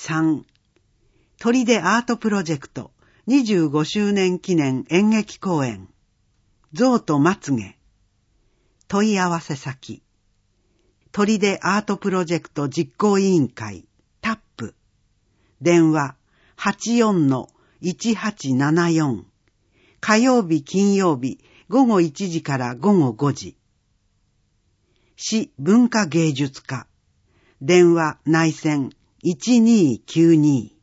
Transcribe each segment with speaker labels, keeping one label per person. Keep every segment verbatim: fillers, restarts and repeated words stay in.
Speaker 1: さん、砦アートプロジェクトにじゅうごしゅうねん記念演劇公演、象とまつげ。問い合わせ先、砦アートプロジェクト実行委員会、タップ。電話 はちよんのいちはちななよん。火曜日金曜日午後いちじから午後ごじ。市文化芸術課。電話内線いちにーきゅうに。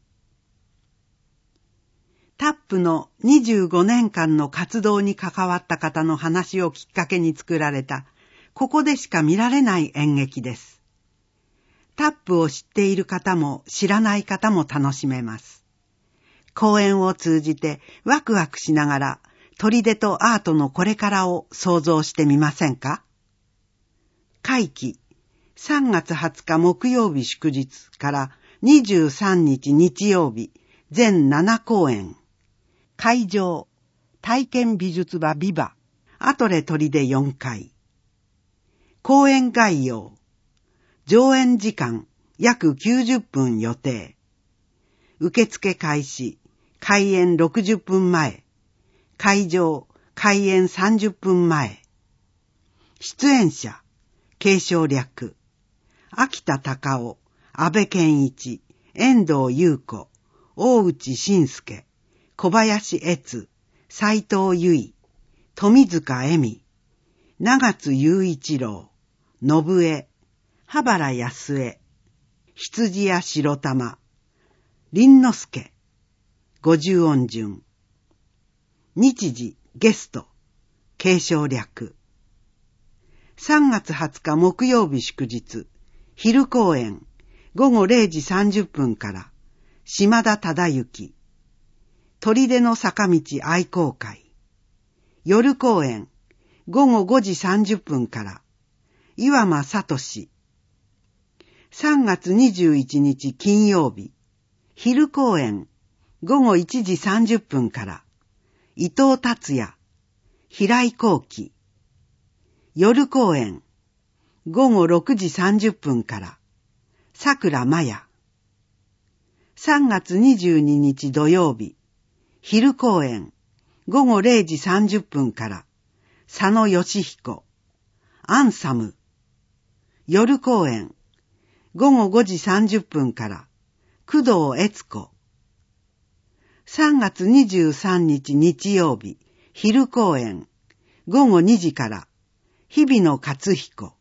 Speaker 1: タップのにじゅうごねんかんの活動に関わった方の話をきっかけに作られた、ここでしか見られない演劇です。タップを知っている方も知らない方も楽しめます。公演を通じてワクワクしながら砦とアートのこれからを想像してみませんか？会期さんがつはつか木曜日祝日からにじゅうさんにち日曜日全ななこうえん。会場体験美術場ビバアトレ砦よんかい。公演概要。上演時間約きゅうじゅっぷん予定。受付開始開演ろくじゅっぷんまえ。会場開演さんじゅっぷんまえ。出演者継承略秋田隆夫、安倍健一、遠藤優子、大内信介、小林悦、斉藤由衣、富塚恵美、長津雄一郎、信江、羽原康江、羊屋白玉、林之助、五十音順。日時、ゲスト、継承略。さんがつはつか木曜日祝日、昼公演、ごごれいじさんじゅっぷんから、島田忠之。砦の坂道愛好会。夜公演、ごごごじさんじゅっぷんから、岩間聡。さんがつにじゅういちにち金曜日、昼公演、ごごいちじさんじゅっぷんから、伊藤達也、平井幸喜。夜公演、ごごろくじさんじゅっぷんから、桜麻也。さんがつにじゅうににち土曜日、昼公演、ごごれいじさんじゅっぷんから、佐野義彦、アンサム。夜公演、ごごごじさんじゅっぷんから、工藤悦子。さんがつにじゅうさんにち日曜日、昼公演、ごごにじから、日比野勝彦。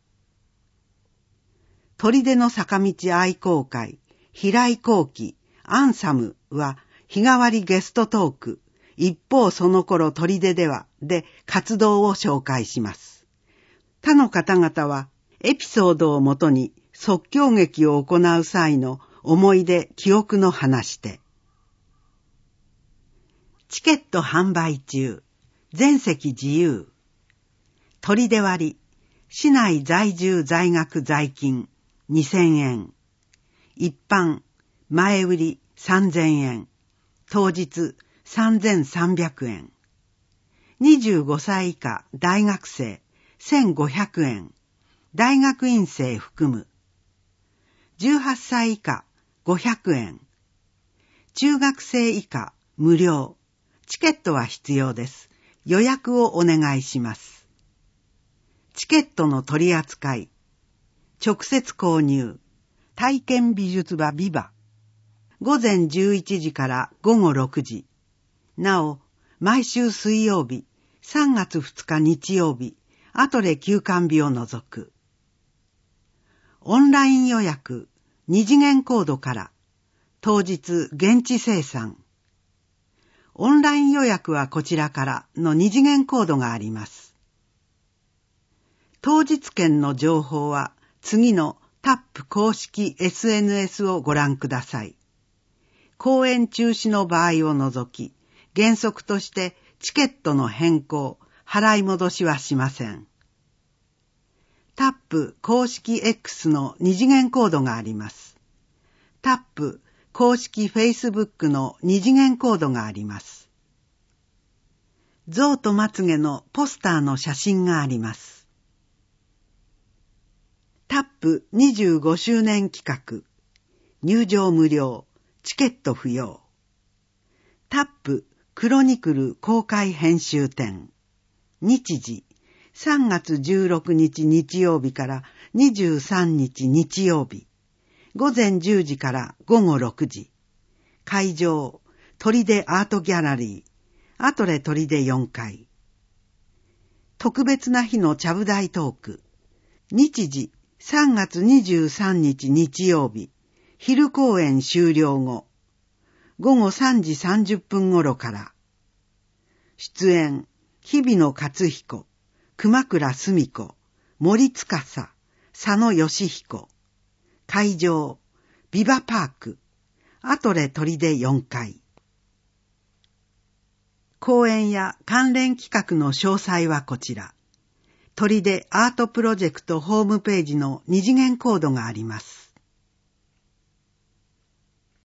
Speaker 1: 砦の坂道愛好会、平井幸喜、アンサムは日替わりゲストトーク、一方その頃砦ではで活動を紹介します。他の方々はエピソードをもとに即興劇を行う際の思い出、記憶の話で。チケット販売中、全席自由。砦割、市内在住在学在勤にせんえん。一般、前売りさんぜんえん。当日さんぜんさんびゃくえん。にじゅうごさい以下大学生せんごひゃくえん。大学院生含む。じゅうはっさい以下ごひゃくえん。中学生以下無料。チケットは必要です。予約をお願いします。チケットの取り扱い。直接購入。体験美術場ビバ。ごぜんじゅういちじからごごろくじ。なお、毎週水曜日、さんがつふつか日曜日、アトレ休館日を除く。オンライン予約、二次元コードから、当日現地生産。オンライン予約はこちらからの二次元コードがあります。当日券の情報は次のタップ公式 エスエヌエス をご覧ください。公演中止の場合を除き、原則としてチケットの変更、払い戻しはしません。タップ公式 X の二次元コードがあります。タップ公式 Facebook の二次元コードがあります。象とまつげのポスターの写真があります。タップにじゅうごしゅうねん企画。入場無料。 チケット不要。タップクロニクル公開編集展。日時さんがつじゅうろくにち日曜日からにじゅうさんにち日曜日。午前じゅうじから午後ろくじ。会場、砦アートギャラリー、アトレ砦よんかい。特別な日のちゃぶ台トーク。日時さんがつにじゅうさんにち日曜日。昼公演終了後。午後さんじさんじゅっぷん頃から。出演、日比野勝彦、熊倉澄子、森司、佐野義彦。会場、ビバパーク、アトレ砦よんかい。講演や関連企画の詳細はこちら。砦アートプロジェクトホームページの二次元コードがあります。